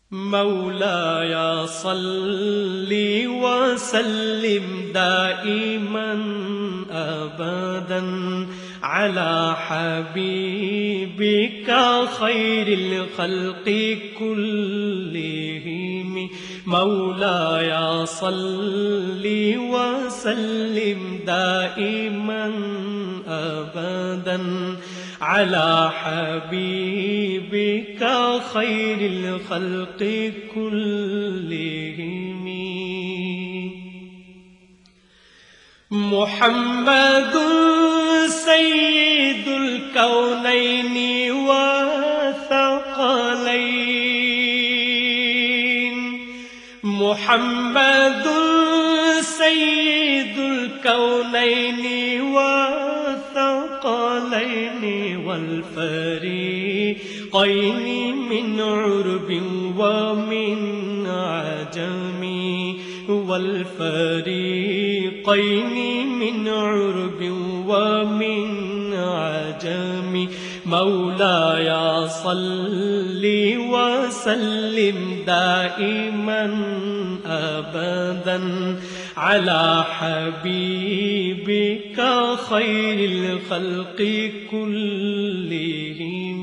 مولاي صل وسلم دائما أبدا على حبيبك خير الخلق كلهم. مولاي صل وسلم دائما أبدا على حبيبك خير الخلق كلهم. محمد سيد الكونين والثقلين. محمد سيد الكونين والثقلين والفريقين من عرب ومن عجم. والفريقين من عرب ومن عجم. مولاي صل وسلم دائما أبدا على حبيبك خير الخلق كلهم.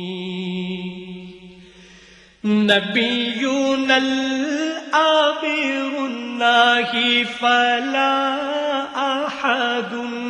نبينا الآبر الناهي فلا أحد.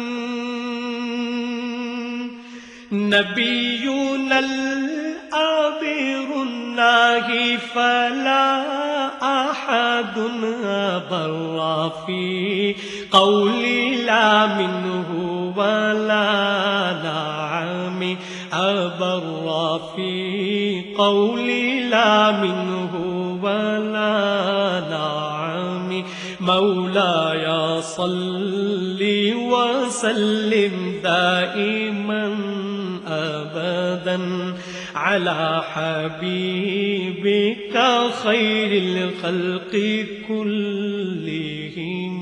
نبينا الآبر الناهي فلا أحد أبر في قولي لا منه ولا نعم. أبر في قولي لا منه ولا نعم. مولاي صل وسلم دائما أبدا على حبيبك خير الخلق كلهم.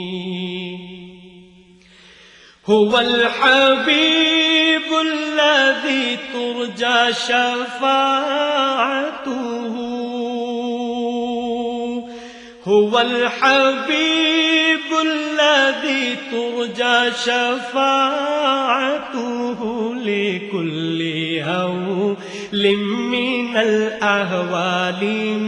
هو الحبيب الذي ترجى شفاعته. هو الحبيب الذي ترجى شفاعته لكل هول من الأهوال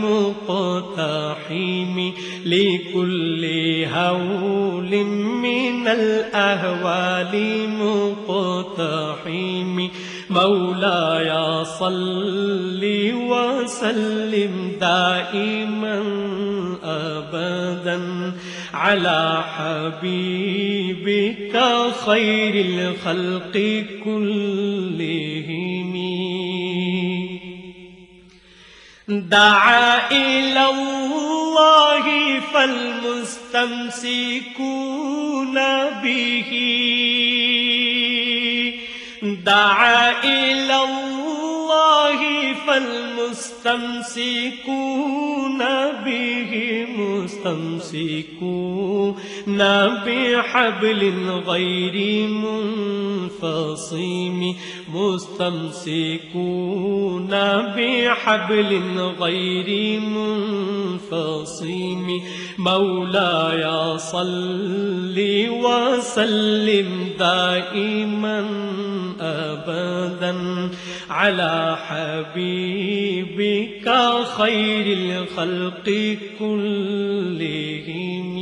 مقتحم. لكل هول من الأهوال مقتحم. مولاي صل وسلم دائما أبدا على حبيبك خير الخلق كلهم. دعا إلى الله فالمستمسكون به. دعا إلى الله فالمستمسكون به. مستمسكون بحبل غير منفصم. مستمسكون بحبل غير منفصم. مولاي صل وسلم دائما أبدا على حبيبك خير الخلق كلهم.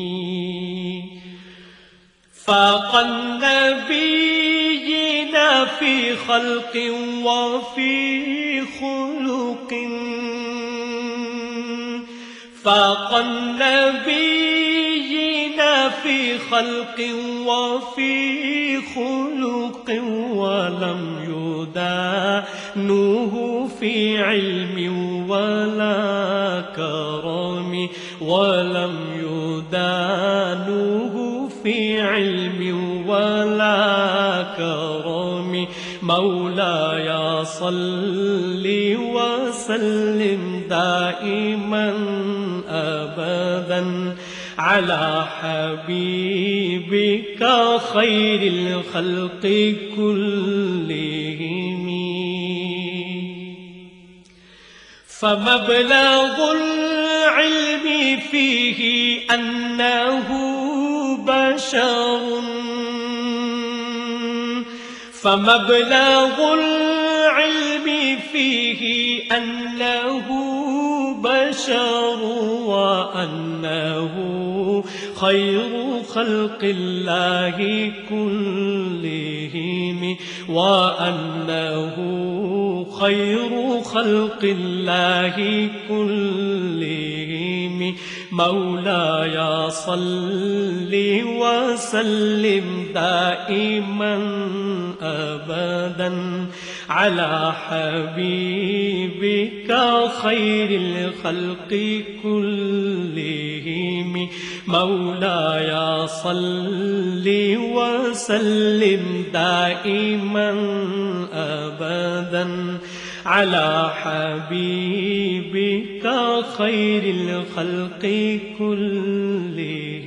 فاق النبيين في خلق وفي خلق. فاق النبيين في خلق وفي خلق ولم يدانوه في علم ولا كرم. ولم يدانوه في علم ولا كرم. مولاي صل وسلم دائما أبدا على حبيبك خير الخلق كلهم. فمبلغ العلم فيه أنه بشر، فمبلغ العلم فيه أنه بشر، وأنه خير خلق الله كلهم، وأنه خير خلق الله كلهم. مولاي صل وسلم دائما أبدا على حبيبك خير الخلق كلهم. مولاي صل وسلم دائما أبدا على حبيبك خير الخلق كلهم.